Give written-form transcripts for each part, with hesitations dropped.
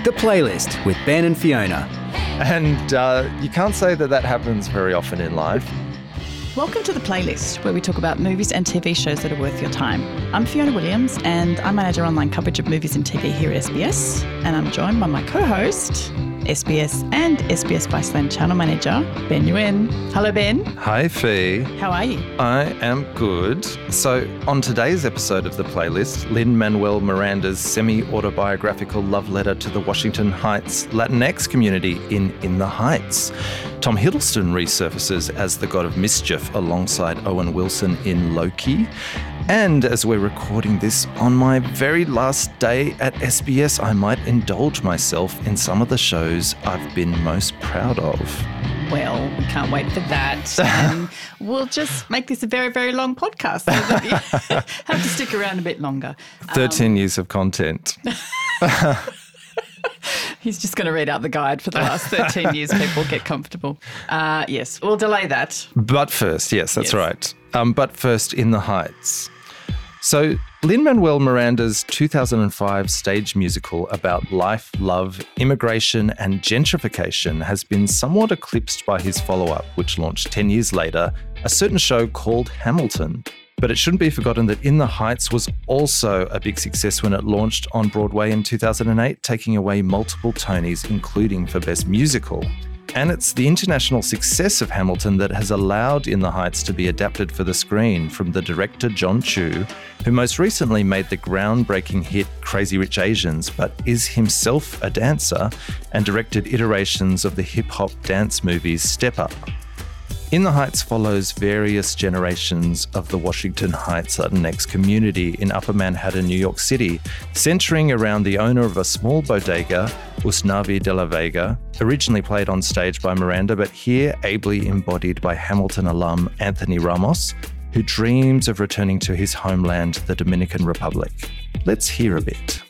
The Playlist with Ben and Fiona. And you can't say that happens very often in life. Welcome to The Playlist, where we talk about movies and TV shows that are worth your time. I'm Fiona Williams, and I manage our online coverage of movies and TV here at SBS. And I'm joined by my co-host, SBS and SBS Viceland Channel Manager, Ben Nguyen. Hello, Ben. Hi, Fee. How are you? I am good. So, on today's episode of The Playlist, Lin-Manuel Miranda's semi-autobiographical love letter to the Washington Heights Latinx community in the Heights. Tom Hiddleston resurfaces as the god of mischief alongside Owen Wilson in Loki. And as we're recording this on my very last day at SBS, I might indulge myself in some of the shows I've been most proud of. Well, we can't wait for that. And we'll just make this a very, very long podcast so that you have to stick around a bit longer. 13 years of content. He's just going to read out the guide for the last 13 years. People get comfortable. Yes, we'll delay that. But first, yes, that's right. But first, In the Heights. So, Lin-Manuel Miranda's 2005 stage musical about life, love, immigration and gentrification has been somewhat eclipsed by his follow-up, which launched 10 years later, a certain show called Hamilton. But it shouldn't be forgotten that In the Heights was also a big success when it launched on Broadway in 2008, taking away multiple Tonys, including for Best Musical. And it's the international success of Hamilton that has allowed In the Heights to be adapted for the screen from the director Jon Chu, who most recently made the groundbreaking hit Crazy Rich Asians, but is himself a dancer and directed iterations of the hip-hop dance movies Step Up. In the Heights follows various generations of the Washington Heights Latinx community in Upper Manhattan, New York City, centering around the owner of a small bodega, Usnavi de la Vega, originally played on stage by Miranda, but here ably embodied by Hamilton alum Anthony Ramos, who dreams of returning to his homeland, the Dominican Republic. Let's hear a bit.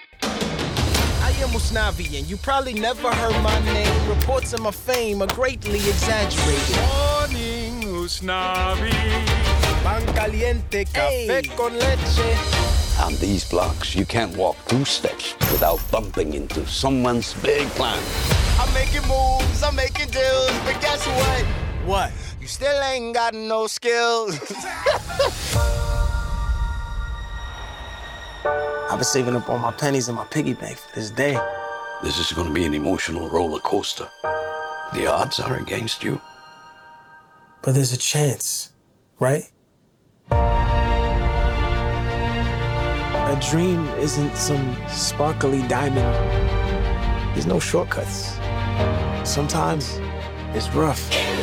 Usnavi, and you probably never heard my name. Reports of my fame are greatly exaggerated. Morning, Usnavi. Pan caliente, café con leche. On these blocks, you can't walk 2 steps without bumping into someone's big plan. I'm making moves, I'm making deals, but guess what? What? You still ain't got no skills. I've been saving up all my pennies in my piggy bank for this day. This is going to be an emotional roller coaster. The odds are against you. But there's a chance, right? A dream isn't some sparkly diamond. There's no shortcuts. Sometimes it's rough.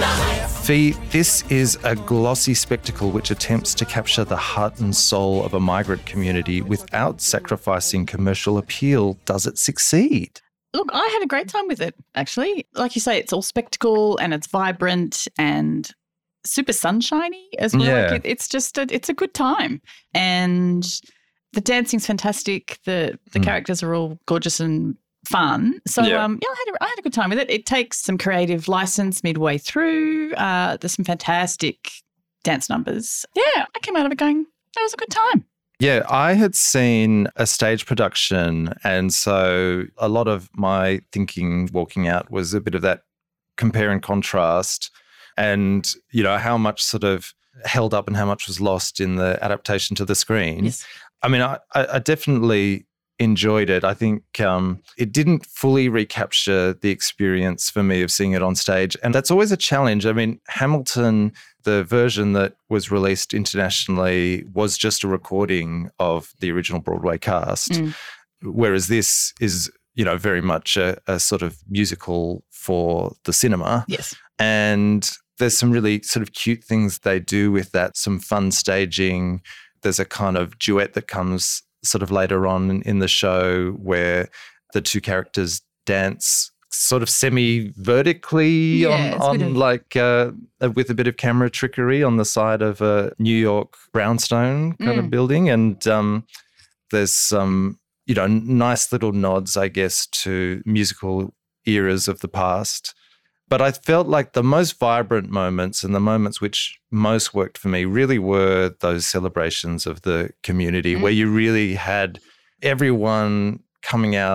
Fee, this is a glossy spectacle which attempts to capture the heart and soul of a migrant community without sacrificing commercial appeal. Does it succeed? Look, I had a great time with it, actually. Like you say, it's all spectacle and it's vibrant and super sunshiny as well. Yeah. Like it's just it's a good time. And the dancing's fantastic. The characters are all gorgeous and fun. So, I had a good time with it. It takes some creative license midway through. There's some fantastic dance numbers. Yeah, I came out of it going, that was a good time. Yeah, I had seen a stage production, and so a lot of my thinking walking out was a bit of that compare and contrast and, you know, how much sort of held up and how much was lost in the adaptation to the screen. Yes. I mean, I definitely enjoyed it. I think it didn't fully recapture the experience for me of seeing it on stage. And that's always a challenge. I mean, Hamilton, the version that was released internationally was just a recording of the original Broadway cast, whereas this is, you know, very much a sort of musical for the cinema. Yes. And there's some really sort of cute things they do with that, some fun staging. There's a kind of duet that comes sort of later on in the show where the two characters dance sort of semi-vertically on like with a bit of camera trickery on the side of a New York brownstone kind of building. And there's some, you know, nice little nods, I guess, to musical eras of the past. But I felt like the most vibrant moments and the moments which most worked for me really were those celebrations of the community where you really had everyone coming out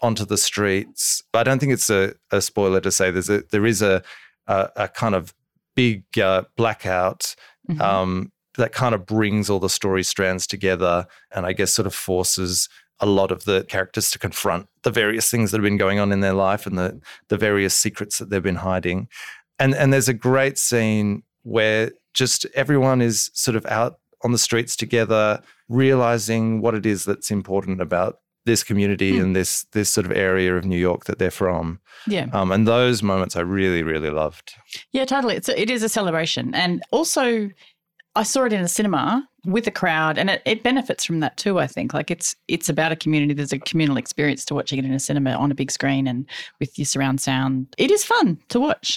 onto the streets. I don't think it's a spoiler to say there is a kind of big blackout that kind of brings all the story strands together, and I guess sort of forces a lot of the characters to confront the various things that have been going on in their life and the various secrets that they've been hiding. And there's a great scene where just everyone is sort of out on the streets together, realizing what it is that's important about this community and this sort of area of New York that they're from. Yeah. And those moments I really, really loved. Yeah, totally. It is a celebration. And also I saw it in a cinema with a crowd, and it benefits from that too, I think. Like it's about a community. There's a communal experience to watching it in a cinema on a big screen and with your surround sound. It is fun to watch.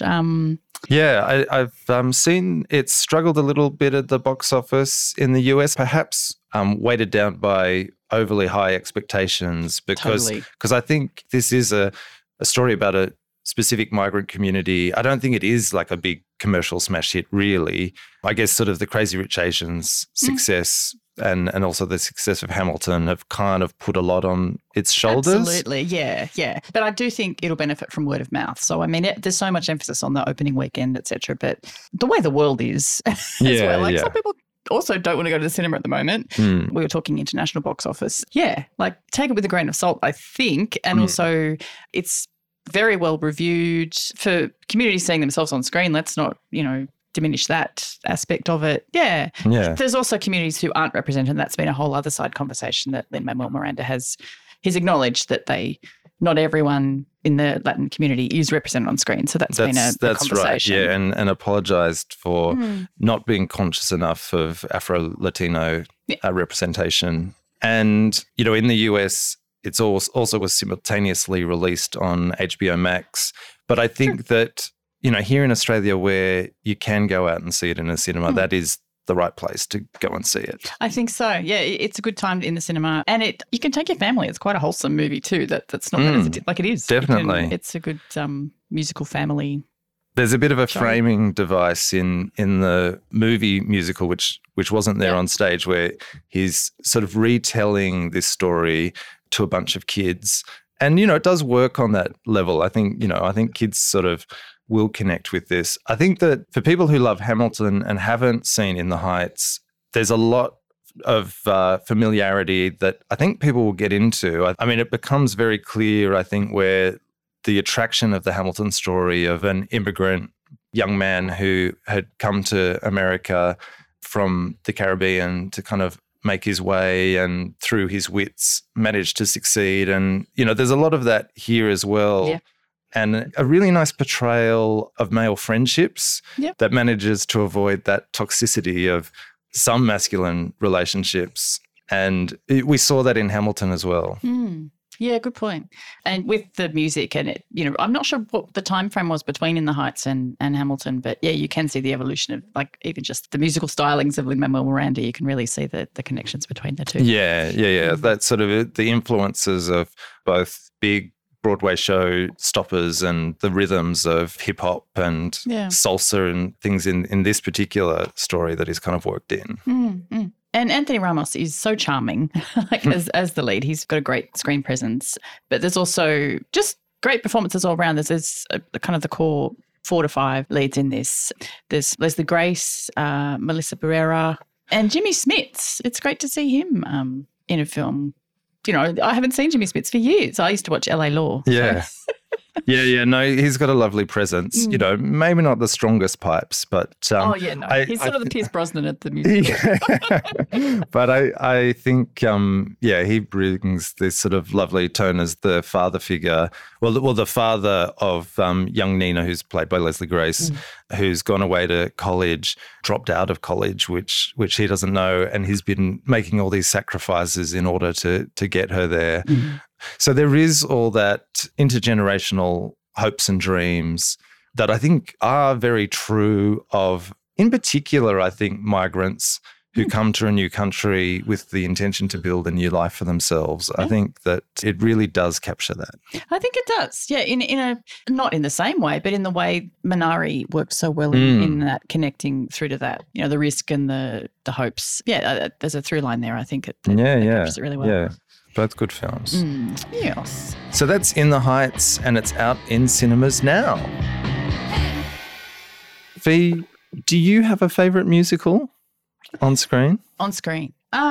Yeah, I've seen it struggled a little bit at the box office in the US, perhaps weighted down by overly high expectations because I think this is a story about a specific migrant community. I don't think it is like a big commercial smash hit, really. I guess sort of the Crazy Rich Asians success and also the success of Hamilton have kind of put a lot on its shoulders. Absolutely, yeah. But I do think it'll benefit from word of mouth. So, I mean, there's so much emphasis on the opening weekend, et cetera, but the way the world is as well. Like some people also don't want to go to the cinema at the moment. We were talking international box office. Yeah, like take it with a grain of salt, I think. And also it's very well reviewed for communities seeing themselves on screen. Let's not, diminish that aspect of it. Yeah. There's also communities who aren't represented, and that's been a whole other side conversation that Lin-Manuel Miranda he's acknowledged that not everyone in the Latin community is represented on screen. So that's been a conversation. Right, yeah, and apologised for not being conscious enough of Afro-Latino representation. And, in the US, it's also was simultaneously released on HBO Max. But I think that, here in Australia where you can go out and see it in a cinema, that is the right place to go and see it. I think so. Yeah, it's a good time in the cinema. And you can take your family. It's quite a wholesome movie too. That's not bad as it is. Definitely. It's a good musical family. There's a bit of a framing device in the movie musical, which wasn't there on stage, where he's sort of retelling this story to a bunch of kids. And, it does work on that level. I think kids sort of will connect with this. I think that for people who love Hamilton and haven't seen In the Heights, there's a lot of familiarity that I think people will get into. I mean, it becomes very clear, I think, where the attraction of the Hamilton story of an immigrant young man who had come to America from the Caribbean to kind of make his way and through his wits managed to succeed. And, there's a lot of that here as well. Yeah. And a really nice portrayal of male friendships that manages to avoid that toxicity of some masculine relationships. And we saw that in Hamilton as well. Yeah, good point. And with the music and it, I'm not sure what the time frame was between In the Heights and Hamilton, but yeah, you can see the evolution of like even just the musical stylings of Lin-Manuel Miranda. You can really see the connections between the two. Yeah. That's sort of the influences of both big Broadway show stoppers and the rhythms of hip hop and salsa and things in this particular story that he's kind of worked in. And Anthony Ramos is so charming, as the lead. He's got a great screen presence, but there's also just great performances all around. There's kind of the core 4 to 5 leads in this. There's Leslie Grace, Melissa Barrera, and Jimmy Smits. It's great to see him in a film. I haven't seen Jimmy Smits for years. I used to watch LA Law. Yeah. So. No, he's got a lovely presence. Maybe not the strongest pipes, but he's sort of the Pierce Brosnan at the music. But I think he brings this sort of lovely tone as the father figure. Well, the father of young Nina, who's played by Leslie Grace, who's gone away to college, dropped out of college, which he doesn't know, and he's been making all these sacrifices in order to get her there. So there is all that intergenerational hopes and dreams that I think are very true of, in particular, I think, migrants who come to a new country with the intention to build a new life for themselves. I think that it really does capture that. I think it does. Yeah, in a not in the same way, but in the way Minari works so well in that connecting through to that, the risk and the hopes. Yeah, there's a through line there. I think it captures it really well. Yeah. both good films. Yes. So that's In the Heights, and it's out in cinemas now. Fee, do you have a favourite musical on screen? On screen.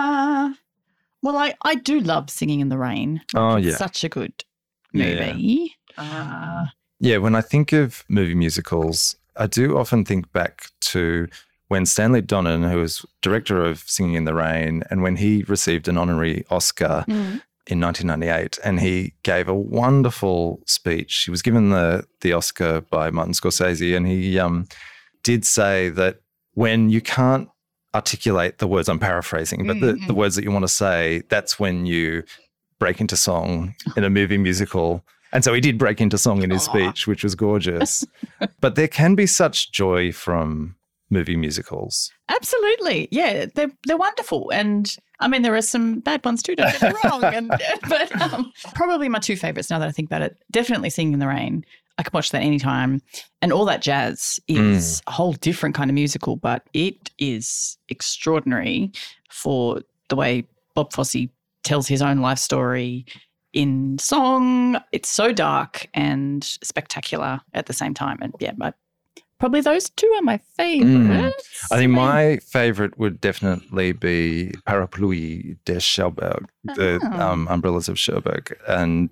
Well, I do love Singing in the Rain. Oh, It's yeah. such a good movie. Yeah, when I think of movie musicals, I do often think back to when Stanley Donen, who was director of Singing in the Rain, and when he received an honorary Oscar in 1998, and he gave a wonderful speech. He was given the Oscar by Martin Scorsese, and he did say that when you can't articulate the words, I'm paraphrasing, but the words that you want to say, that's when you break into song in a movie musical. And so he did break into song in his speech, which was gorgeous. But there can be such joy from movie musicals. Absolutely. Yeah, they're wonderful. And I mean, there are some bad ones too, don't get me wrong. But probably my two favourites now that I think about it, definitely Singing in the Rain. I can watch that anytime. And All That Jazz is a whole different kind of musical, but it is extraordinary for the way Bob Fosse tells his own life story in song. It's so dark and spectacular at the same time. And yeah, probably those two are my favourites. I think my favourite would definitely be Parapluie de Cherbourg, the Umbrellas of Cherbourg, and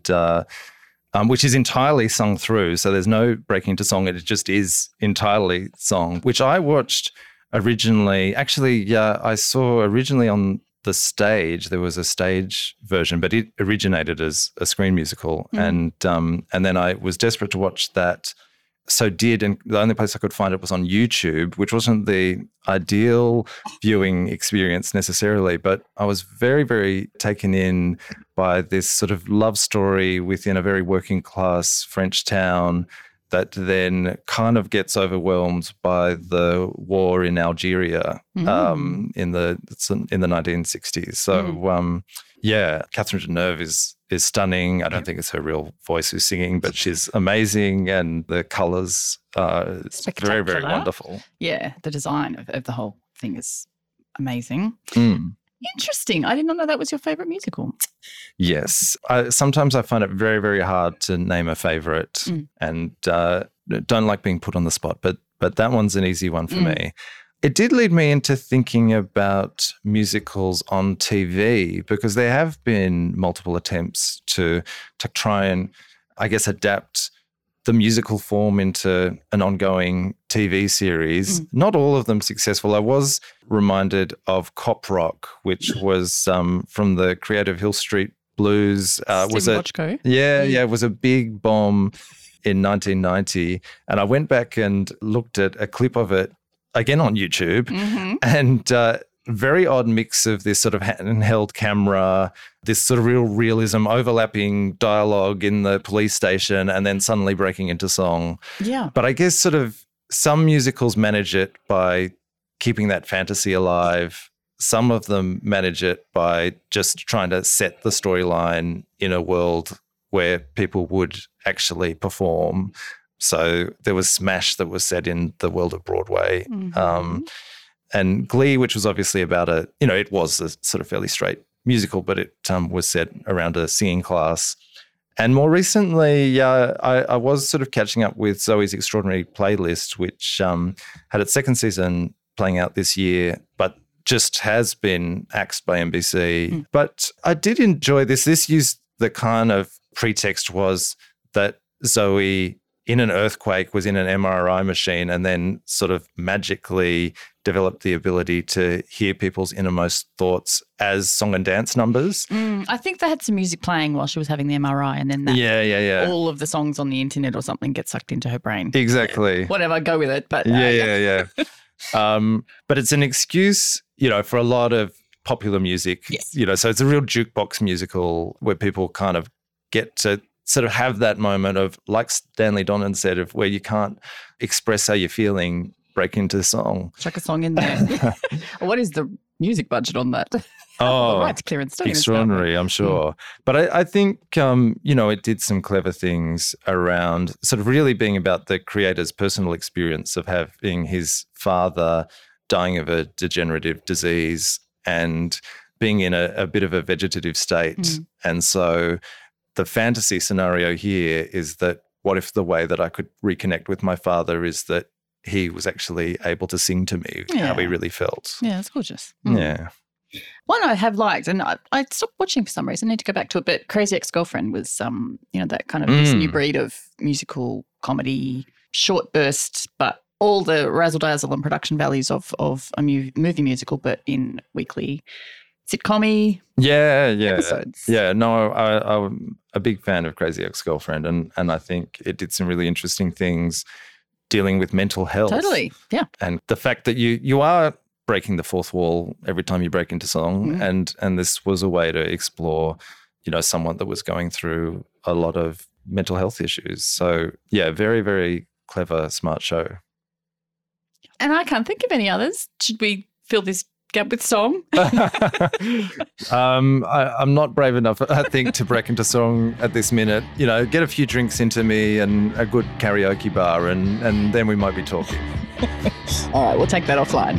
which is entirely sung through. So there's no breaking into song. It just is entirely song, which I watched originally. Actually, I saw originally on the stage. There was a stage version, but it originated as a screen musical. And then I was desperate to watch that. And the only place I could find it was on YouTube, which wasn't the ideal viewing experience necessarily, but I was very, very taken in by this sort of love story within a very working class French town that then kind of gets overwhelmed by the war in Algeria in the 1960s. So, Catherine Deneuve is stunning. I don't think it's her real voice who's singing, but she's amazing, and the colours are very, very wonderful. Yeah, the design of the whole thing is amazing. Interesting. I did not know that was your favourite musical. Yes. Sometimes I find it very, very hard to name a favourite and don't like being put on the spot, but that one's an easy one for me. It did lead me into thinking about musicals on TV, because there have been multiple attempts to try and, I guess, adapt the musical form into an ongoing TV series. Not all of them successful. I was reminded of Cop Rock, which was from the creator of Hill Street Blues. Stephen Bochco. It was a big bomb in 1990. And I went back and looked at a clip of it again on YouTube, and very odd mix of this sort of handheld camera, this sort of real realism, overlapping dialogue in the police station, and then suddenly breaking into song. Yeah. But I guess sort of some musicals manage it by keeping that fantasy alive. Some of them manage it by just trying to set the storyline in a world where people would actually perform. So there was Smash that was set in the world of Broadway. And Glee, which was obviously about it was a sort of fairly straight musical, but it was set around a singing class. And more recently, I was sort of catching up with Zoe's Extraordinary Playlist, which had its second season playing out this year, but just has been axed by NBC. But I did enjoy this. This used the kind of pretext was that Zoe, in an earthquake, was in an MRI machine and then sort of magically developed the ability to hear people's innermost thoughts as song and dance numbers. I think they had some music playing while she was having the MRI, and then all of the songs on the internet or something get sucked into her brain. Exactly. Whatever, go with it. But but it's an excuse, for a lot of popular music. Yes. So it's a real jukebox musical where people kind of get to sort of have that moment of, like Stanley Donen said, of where you can't express how you're feeling, break into song. Chuck a song in there. What is the music budget on that? Rights clearance. Extraordinary, I'm sure. But I think, it did some clever things around sort of really being about the creator's personal experience of having his father dying of a degenerative disease and being in a bit of a vegetative state. And so the fantasy scenario here is that what if the way that I could reconnect with my father is that he was actually able to sing to me how he really felt. Yeah, it's gorgeous. Yeah. One I have liked, and I stopped watching for some reason. I need to go back to it, but Crazy Ex-Girlfriend was, that kind of this new breed of musical comedy, short bursts, but all the razzle-dazzle and production values of a movie musical, but in weekly sitcom-y episodes. Yeah, no, I'm a big fan of Crazy Ex-Girlfriend, and I think it did some really interesting things dealing with mental health. Totally, yeah. And the fact that you are breaking the fourth wall every time you break into song, and this was a way to explore, someone that was going through a lot of mental health issues. So, yeah, very, very clever, smart show. And I can't think of any others. Should we fill this gap with song? I'm not brave enough, I think, to break into song at this minute. Get a few drinks into me and a good karaoke bar, and then we might be talking. All right, we'll take that offline.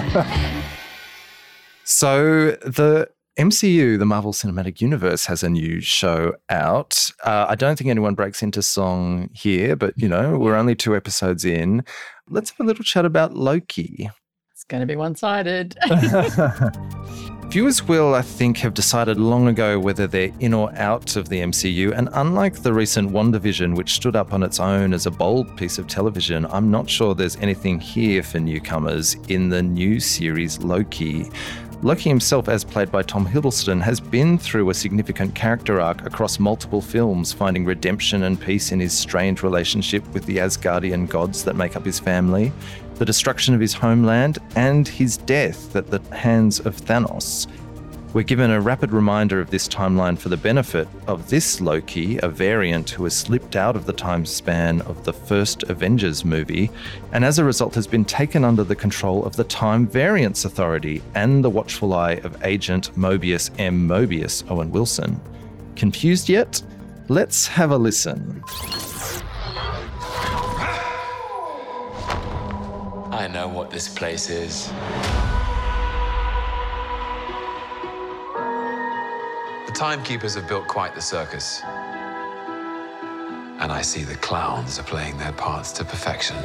So the MCU, the Marvel Cinematic Universe, has a new show out. I don't think anyone breaks into song here, but, we're only 2 episodes in. Let's have a little chat about Loki. It's going to be one-sided. Viewers will, I think, have decided long ago whether they're in or out of the MCU, and unlike the recent WandaVision, which stood up on its own as a bold piece of television, I'm not sure there's anything here for newcomers in the new series Loki. Loki himself, as played by Tom Hiddleston, has been through a significant character arc across multiple films, finding redemption and peace in his strained relationship with the Asgardian gods that make up his family, the destruction of his homeland, and his death at the hands of Thanos. We're given a rapid reminder of this timeline for the benefit of this Loki, a variant who has slipped out of the time span of the first Avengers movie, and as a result has been taken under the control of the Time Variance Authority and the watchful eye of Agent Mobius M. Mobius, Owen Wilson. Confused yet? Let's have a listen. I know what this place is. The Timekeepers have built quite the circus. And I see the clowns are playing their parts to perfection.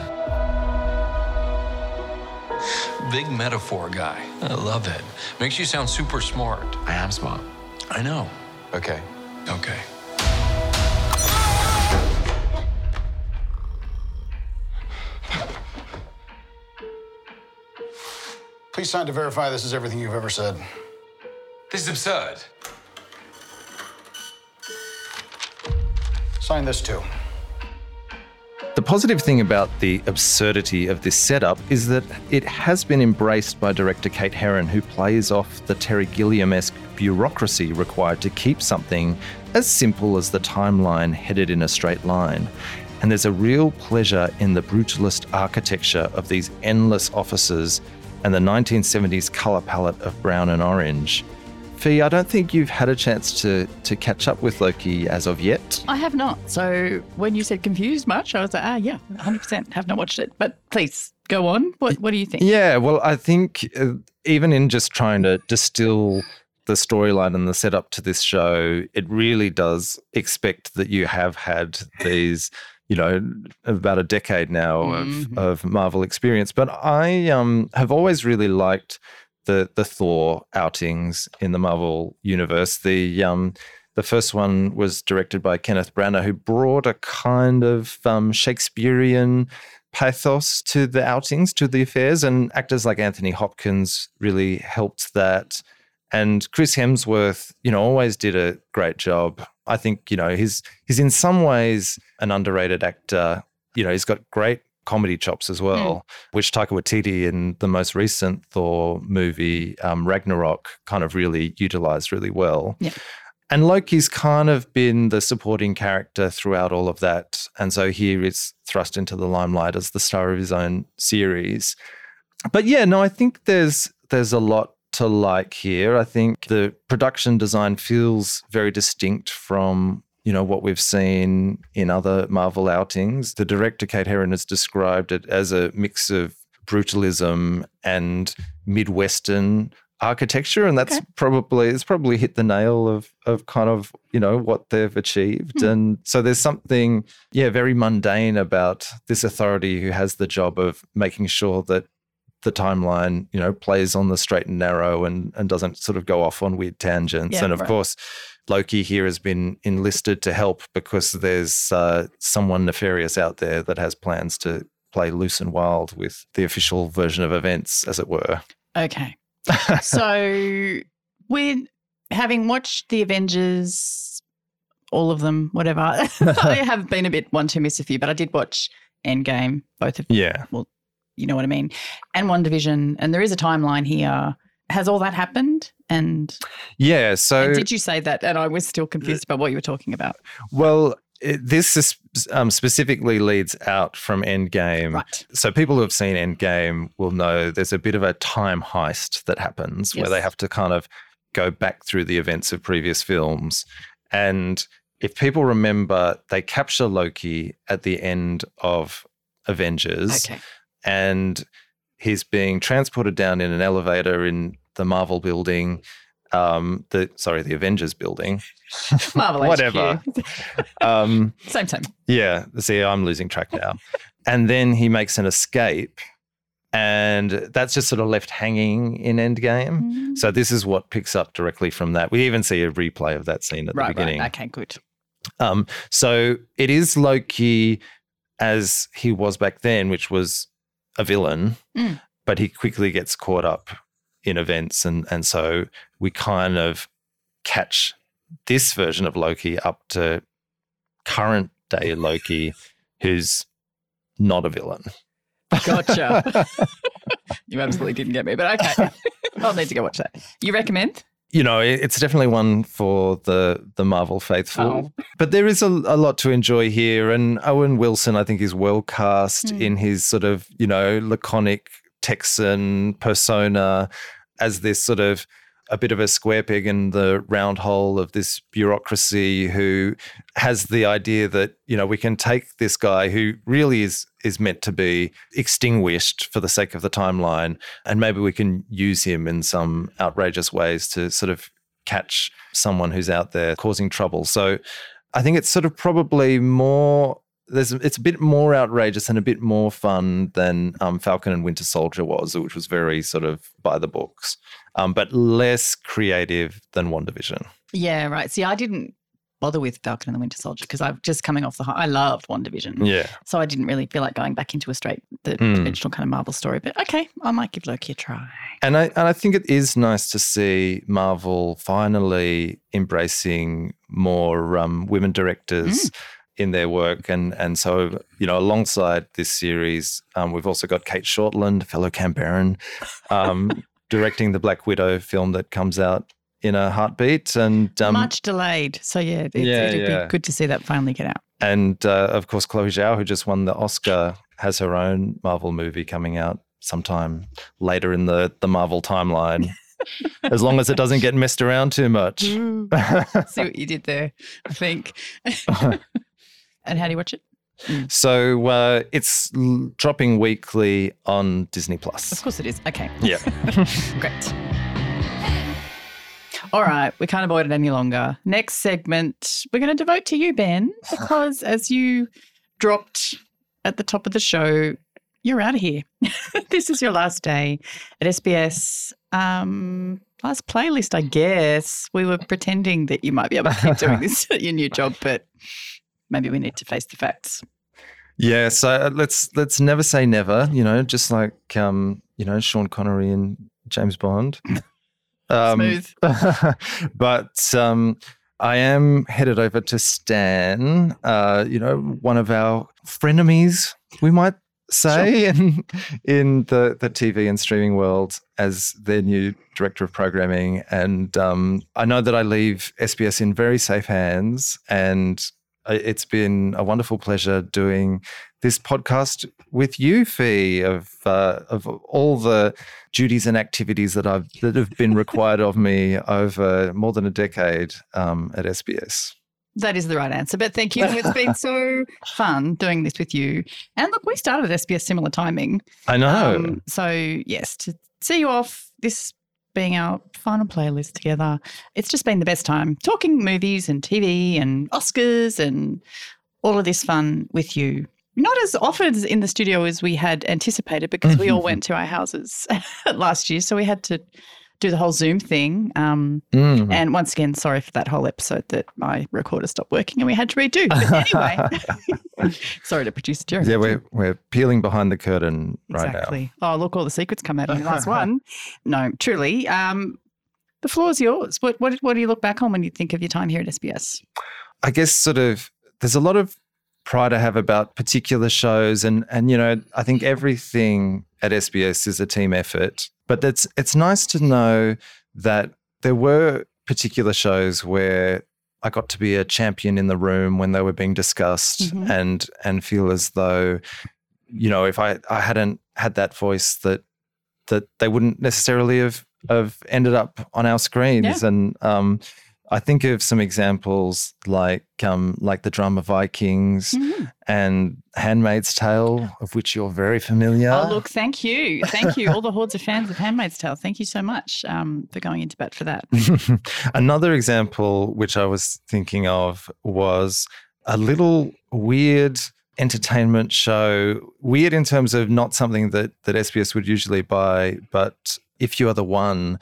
Big metaphor guy. I love it. Makes you sound super smart. I am smart. I know. Okay. Please sign to verify this is everything you've ever said. This is absurd. Sign this too. The positive thing about the absurdity of this setup is that it has been embraced by director Kate Herron, who plays off the Terry Gilliam-esque bureaucracy required to keep something as simple as the timeline headed in a straight line. And there's a real pleasure in the brutalist architecture of these endless offices and the 1970s colour palette of brown and orange. Fee, I don't think you've had a chance to catch up with Loki as of yet. I have not. So when you said confused much, I was like, yeah, 100% have not watched it. But please, go on. What do you think? Yeah, well, I think even in just trying to distill the storyline and the setup to this show, it really does expect that you have had these, about a decade now of Marvel experience. But I have always really liked the Thor outings in the Marvel universe. The first one was directed by Kenneth Branagh, who brought a kind of Shakespearean pathos to the outings, to the affairs, and actors like Anthony Hopkins really helped that. And Chris Hemsworth, always did a great job. I think, he's in some ways an underrated actor. He's got great comedy chops as well, which Taika Waititi in the most recent Thor movie, Ragnarok, kind of really utilised really well. Yeah. And Loki's kind of been the supporting character throughout all of that. And so here is thrust into the limelight as the star of his own series. But yeah, no, I think there's a lot to like here. I think the production design feels very distinct from what we've seen in other Marvel outings. The director, Kate Herron, has described it as a mix of brutalism and Midwestern architecture, and that's probably hit the nail of kind of, what they've achieved. And so there's something, very mundane about this authority who has the job of making sure that the timeline, plays on the straight and narrow and doesn't sort of go off on weird tangents. Yeah, and of course, Loki here has been enlisted to help because there's someone nefarious out there that has plans to play loose and wild with the official version of events, as it were. Okay. So we're having watched the Avengers, all of them, whatever. I have been a bit one to miss a few, but I did watch Endgame, both of them. Yeah. Well, you know what I mean. And WandaVision, and there is a timeline here. Has all that happened? And did you say that? And I was still confused about what you were talking about. Well, this is, specifically leads out from Endgame. Right. So people who have seen Endgame will know there's a bit of a time heist that happens where they have to kind of go back through the events of previous films. And if people remember, they capture Loki at the end of Avengers. Okay. And he's being transported down in an elevator in the Marvel building, the Avengers building. Marvel whatever. Same. Yeah. See, I'm losing track now. And then he makes an escape, and that's just sort of left hanging in Endgame. Mm-hmm. So this is what picks up directly from that. We even see a replay of that scene at the beginning. Right. Okay, good. So it is Loki as he was back then, which was a villain, but he quickly gets caught up in events, and so we kind of catch this version of Loki up to current day Loki, who's not a villain. Gotcha. You absolutely didn't get me, but okay. I'll need to go watch that. You recommend? It's definitely one for the Marvel faithful. Oh. But there is a lot to enjoy here. And Owen Wilson, I think, is well cast in his sort of, laconic Texan persona as this sort of a bit of a square peg in the round hole of this bureaucracy who has the idea that, we can take this guy who really is meant to be extinguished for the sake of the timeline, and maybe we can use him in some outrageous ways to sort of catch someone who's out there causing trouble. So I think it's sort of probably it's a bit more outrageous and a bit more fun than Falcon and Winter Soldier was, which was very sort of by the books, but less creative than WandaVision. Yeah, right. See, I didn't bother with Falcon and the Winter Soldier because I'm just coming off I loved WandaVision. Yeah. So I didn't really feel like going back into the conventional kind of Marvel story. But okay, I might give Loki a try. And I think it is nice to see Marvel finally embracing more women directors in their work. And so, alongside this series, we've also got Kate Shortland, fellow Canberran, directing the Black Widow film that comes out in a heartbeat. And much delayed. So, it'd be good to see that finally get out. And, of course, Chloe Zhao, who just won the Oscar, has her own Marvel movie coming out sometime later in the Marvel timeline. As long as it doesn't get messed around too much. See what you did there, I think. And how do you watch it? So it's dropping weekly on Disney+. Of course it is. Okay. Yeah. Great. All right. We can't avoid it any longer. Next segment, we're going to devote to you, Ben, because as you dropped at the top of the show, you're out of here. This is your last day at SBS. Last playlist, I guess. We were pretending that you might be able to keep doing this at your new job, but maybe we need to face the facts. Yeah, so let's never say never, just like, Sean Connery and James Bond. Smooth. But I am headed over to Stan, one of our frenemies, we might say, in the TV and streaming world as their new director of programming. And I know that I leave SBS in very safe hands, and it's been a wonderful pleasure doing this podcast with you, Fee, of all the duties and activities that have been required of me over more than a decade at SBS. That is the right answer. But thank you. It's been so fun doing this with you. And look, we started at SBS similar timing. I know. So, yes, to see you off this being our final playlist together. It's just been the best time talking movies and TV and Oscars and all of this fun with you. Not as often in the studio as we had anticipated because we all went to our houses last year, so we had to do the whole Zoom thing. And once again, sorry for that whole episode that my recorder stopped working and we had to redo. But anyway, sorry to producer Jeremy. Yeah, we're peeling behind the curtain right now. Exactly. Oh, look, all the secrets come out in the last one. No, truly. The floor is yours. What do you look back on when you think of your time here at SBS? I guess sort of there's a lot of pride I have about particular shows and you know, I think everything at SBS is a team effort. But it's nice to know that there were particular shows where I got to be a champion in the room when they were being discussed and feel as though, you know, if I hadn't had that voice that they wouldn't necessarily have ended up on our screens. Yeah. And I think of some examples like the Drama Vikings and Handmaid's Tale, of which you're very familiar. Oh, look, thank you. Thank you. All the hordes of fans of Handmaid's Tale. Thank you so much for going into bat for that. Another example which I was thinking of was a little weird entertainment show, weird in terms of not something that SBS would usually buy, but If You Are the One,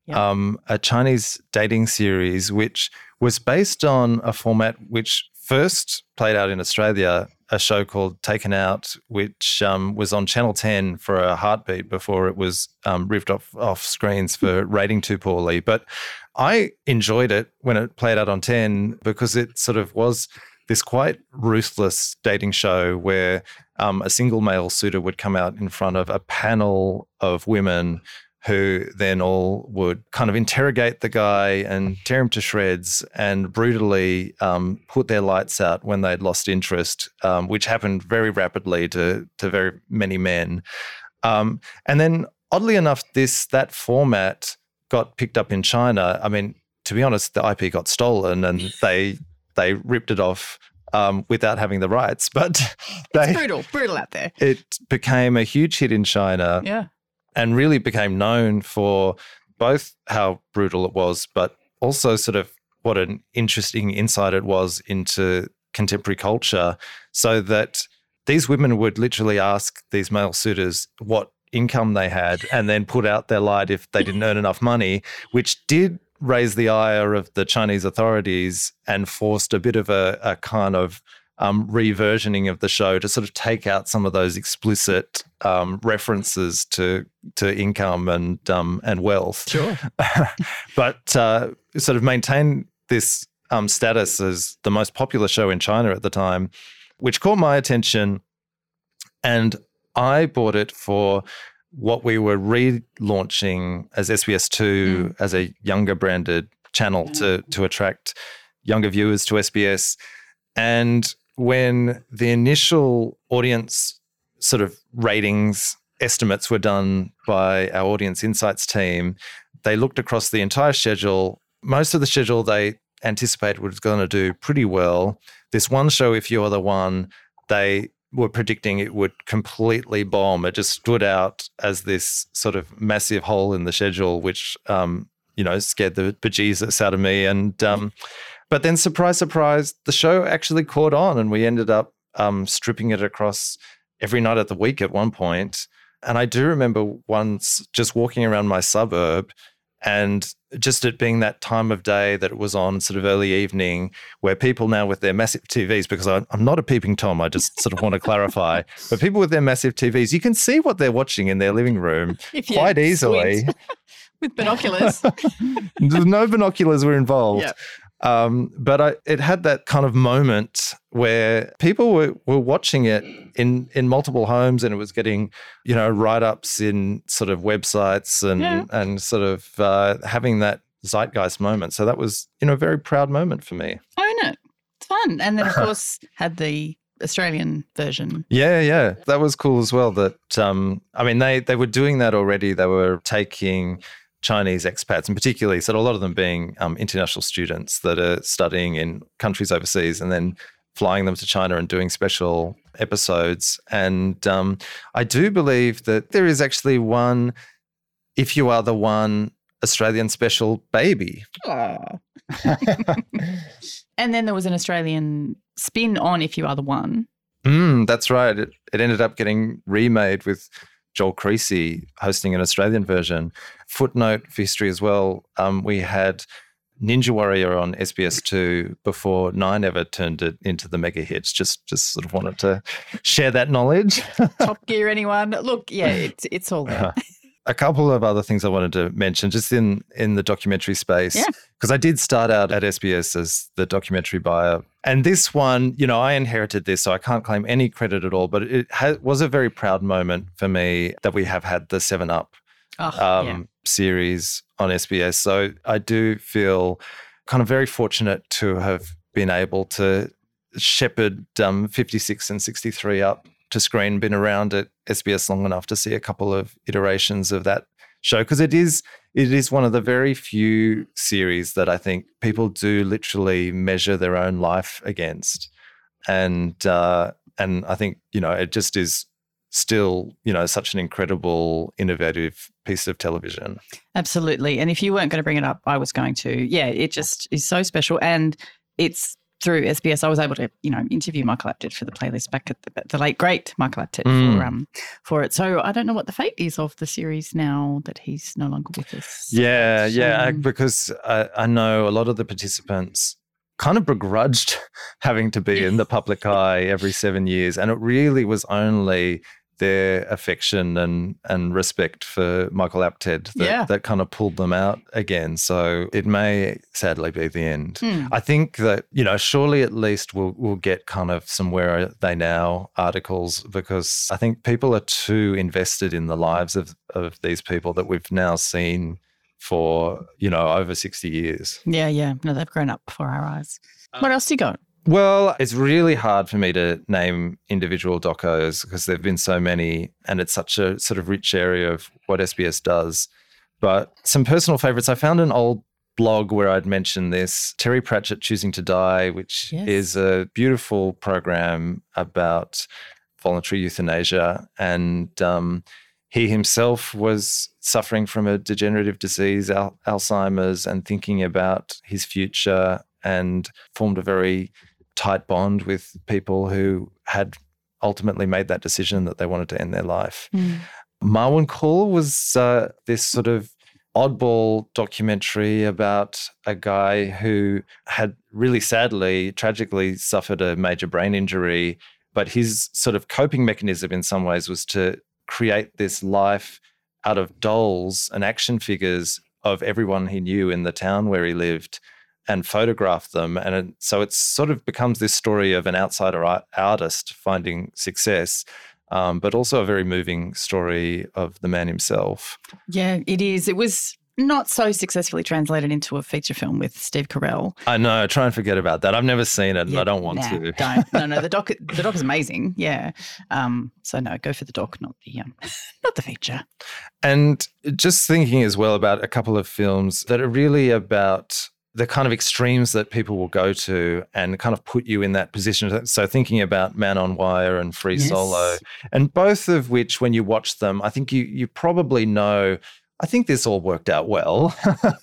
a Chinese dating series which was based on a format which first played out in Australia, a show called Taken Out, which was on Channel 10 for a heartbeat before it was ripped off screens for rating too poorly. But I enjoyed it when it played out on 10 because it sort of was this quite ruthless dating show where a single male suitor would come out in front of a panel of women who then all would kind of interrogate the guy and tear him to shreds and brutally put their lights out when they'd lost interest, which happened very rapidly to very many men. And then, oddly enough, that format got picked up in China. I mean, to be honest, the IP got stolen and they ripped it off without having the rights. But it's brutal out there. It became a huge hit in China. Yeah. And really became known for both how brutal it was, but also sort of what an interesting insight it was into contemporary culture, so that these women would literally ask these male suitors what income they had and then put out their light if they didn't earn enough money, which did raise the ire of the Chinese authorities and forced a bit of a kind of reversioning of the show to sort of take out some of those explicit references to income and wealth. Sure. But sort of maintain this status as the most popular show in China at the time, which caught my attention, and I bought it for what we were relaunching as SBS2 as a younger branded channel to attract younger viewers to SBS. And when the initial audience sort of ratings estimates were done by our audience insights team, they looked across the entire schedule. Most of the schedule they anticipated was going to do pretty well. This one show, If You Are the One, they were predicting it would completely bomb. It just stood out as this sort of massive hole in the schedule, which, scared the bejesus out of me. And but then, surprise, surprise, the show actually caught on and we ended up stripping it across every night of the week at one point. And I do remember once just walking around my suburb and just it being that time of day that it was on, sort of early evening, where people now with their massive TVs, because I'm not a peeping Tom, I just sort of want to clarify, but people with their massive TVs, you can see what they're watching in their living room quite easily. With binoculars. No binoculars were involved. Yep. But it had that kind of moment where people were watching it in multiple homes, and it was getting, write-ups in sort of websites and sort of having that zeitgeist moment. So that was, a very proud moment for me. Own it. It's fun. And then, of course, had the Australian version. Yeah. That was cool as well. That, they were doing that already. They were taking Chinese expats, and particularly, so a lot of them being international students that are studying in countries overseas and then flying them to China and doing special episodes. And I do believe that there is actually one, If You Are the One, Australian special Baby. Oh. And then there was an Australian spin on If You Are the One. That's right. It ended up getting remade with Joel Creasy hosting an Australian version. Footnote for history as well, we had Ninja Warrior on SBS2 before Nine ever turned it into the mega hits. Just sort of wanted to share that knowledge. Top Gear, anyone? Look, yeah, it's all there. A couple of other things I wanted to mention just in the documentary space, because I did start out at SBS as the documentary buyer. And this one, I inherited this, so I can't claim any credit at all, but it was a very proud moment for me that we have had the 7up series on SBS. So I do feel kind of very fortunate to have been able to shepherd 56 and 63 up to screen, been around at SBS long enough to see a couple of iterations of that show, because it is one of the very few series that I think people do literally measure their own life against, and I think it just is still such an incredible, innovative piece of television. Absolutely, and if you weren't going to bring it up, I was going to. Yeah, it just is so special, and it's. Through SBS, I was able to, interview Michael Apted for the playlist back at the late, great Michael Apted for it. So I don't know what the fate is of the series now that he's no longer with us. Because I know a lot of the participants kind of begrudged having to be in the public eye every 7 years, and it really was only their affection and respect for Michael Apted that kind of pulled them out again. So it may sadly be the end. I think that, surely at least we'll get kind of some Where Are They Now articles, because I think people are too invested in the lives of these people that we've now seen for, over 60 years. Yeah. No, they've grown up before our eyes. What else do you got? Well, it's really hard for me to name individual docos because there have been so many, and it's such a sort of rich area of what SBS does. But some personal favourites. I found an old blog where I'd mentioned this, Terry Pratchett Choosing to Die, which is a beautiful program about voluntary euthanasia. And he himself was suffering from a degenerative disease, Alzheimer's, and thinking about his future, and formed a very tight bond with people who had ultimately made that decision that they wanted to end their life. Marwan Call was this sort of oddball documentary about a guy who had really sadly, tragically suffered a major brain injury, but his sort of coping mechanism in some ways was to create this life out of dolls and action figures of everyone he knew in the town where he lived, and photograph them. And so it sort of becomes this story of an outsider artist finding success, but also a very moving story of the man himself. Yeah, it is. It was not so successfully translated into a feature film with Steve Carell. I know. Try and forget about that. I've never seen it and I don't want to. Don't. No, the doc is amazing. Yeah. So no, go for the doc, not the feature. And just thinking as well about a couple of films that are really about the kind of extremes that people will go to and kind of put you in that position. So thinking about Man on Wire and Free Solo, and both of which, when you watch them, I think you probably know, I think this all worked out well.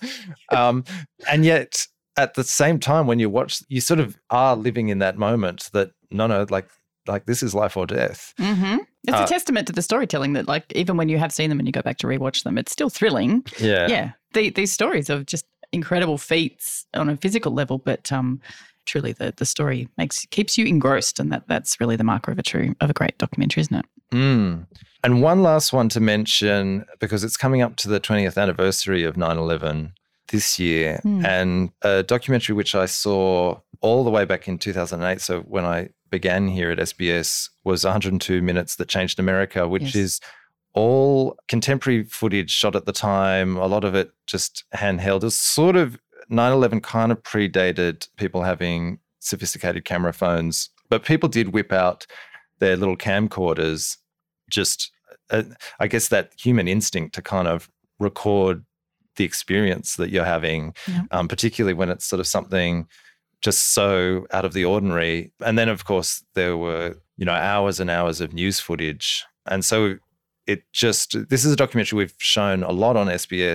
And yet at the same time, when you watch, you sort of are living in that moment that, no, like this is life or death. Mm-hmm. It's a testament to the storytelling that, like, even when you have seen them and you go back to rewatch them, it's still thrilling. Yeah. These stories of just incredible feats on a physical level, but truly the story keeps you engrossed, and that's really the marker of a great documentary, isn't it? And one last one to mention, because it's coming up to the 20th anniversary of 9/11 this year, and a documentary which I saw all the way back in 2008, so when I began here at SBS, was 102 Minutes That Changed America, which is all contemporary footage shot at the time, a lot of it just handheld. It was sort of 9/11 kind of predated people having sophisticated camera phones, but people did whip out their little camcorders, just I guess that human instinct to kind of record the experience that you're having, particularly when it's sort of something just so out of the ordinary. And then, of course, there were, hours and hours of news footage. And so this is a documentary we've shown a lot on SBS,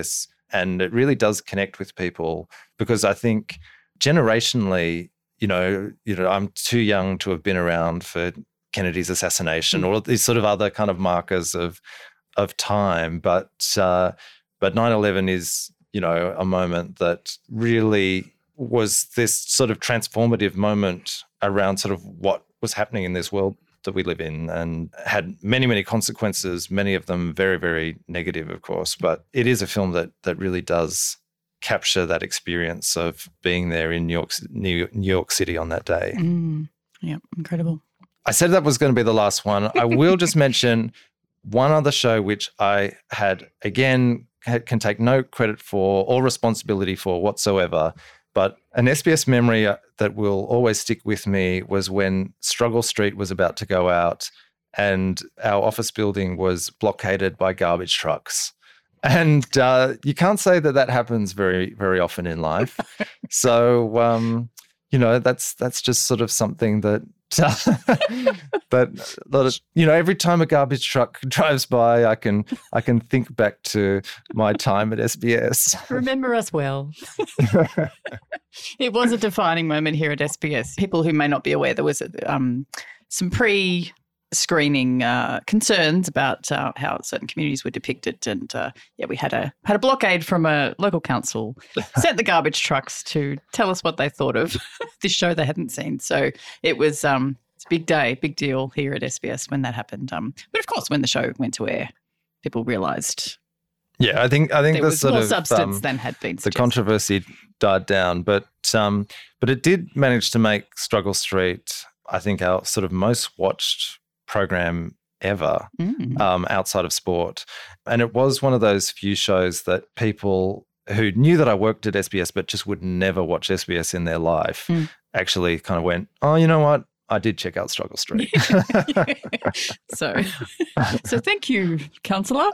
And it really does connect with people because I think generationally, I'm too young to have been around for Kennedy's assassination or these sort of other kind of markers of time. But 9/11 is, a moment that really was this sort of transformative moment around sort of what was happening in this world that we live in, and had many, many consequences, many of them very, very negative, of course. But it is a film that really does capture that experience of being there in New York City on that day. Yeah, incredible. I said that was going to be the last one. I will just mention one other show which I had, again, can take no credit for or responsibility for whatsoever. But an SBS memory that will always stick with me was when Struggle Street was about to go out and our office building was blockaded by garbage trucks. And you can't say that happens very, very often in life. So, that's just sort of something that every time a garbage truck drives by, I can think back to my time at SBS. Remember us well. It was a defining moment here at SBS. People who may not be aware, there was some pre-screening concerns about how certain communities were depicted, and we had a blockade from a local council, sent the garbage trucks to tell us what they thought of this show they hadn't seen. So it was it's a big day, big deal here at SBS when that happened. But of course, when the show went to air, people realised. Yeah, I think there the was sort more of substance than had been suggested. The controversy died down, but it did manage to make Struggle Street, I think, our sort of most watched program ever outside of sport. And it was one of those few shows that people who knew that I worked at SBS but just would never watch SBS in their life actually kind of went, oh, you know what? I did check out Struggle Street. So thank you, councillor.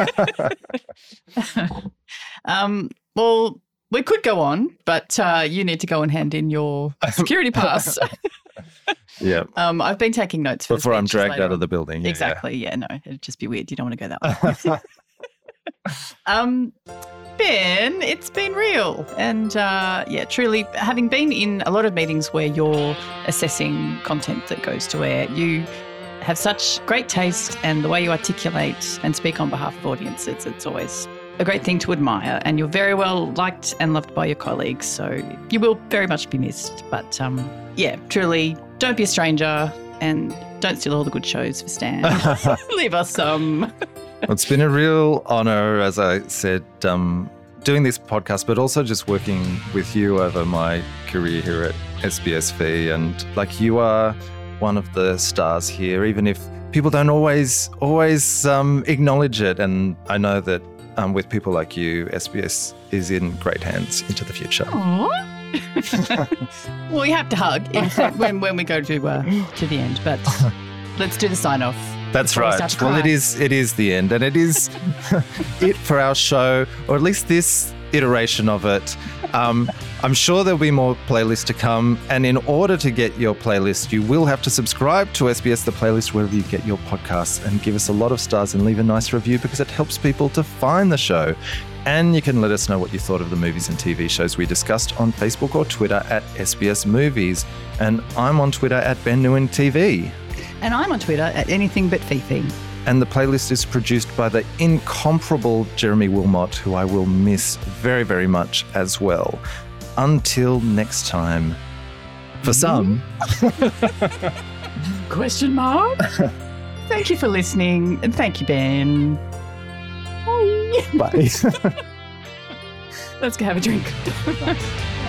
Well, we could go on, but you need to go and hand in your security pass. Yeah. I've been taking notes for before I'm dragged out of the building. Exactly. Yeah, no, it'd just be weird. You don't want to go that way. Ben, it's been real. And truly, having been in a lot of meetings where you're assessing content that goes to air, you have such great taste, and the way you articulate and speak on behalf of audiences, it's always a great thing to admire. And you're very well liked and loved by your colleagues, so you will very much be missed. But truly, don't be a stranger and don't steal all the good shows for Stan. Leave us some. Well, it's been a real honour, as I said, doing this podcast, but also just working with you over my career here at SBSV. And you are one of the stars here, even if people don't always acknowledge it. And I know that with people like you, SBS is in great hands into the future. Aww. Well, we have to hug when we go to the end, but let's do the sign-off. That's right. Well, it is the end, and it is it for our show, or at least this iteration of it. I'm sure there'll be more playlists to come, and in order to get your playlist, you will have to subscribe to SBS The Playlist wherever you get your podcasts, and give us a lot of stars and leave a nice review, because it helps people to find the show. And you can let us know what you thought of the movies and TV shows we discussed on Facebook or Twitter at SBS Movies. And I'm on Twitter at Ben Nguyen TV. And I'm on Twitter at Anything But Fifi. And the playlist is produced by the incomparable Jeremy Wilmot, who I will miss very, very much as well. Until next time, for some. Question mark? Thank you for listening, and thank you, Ben. Bye. Bye. Let's go have a drink.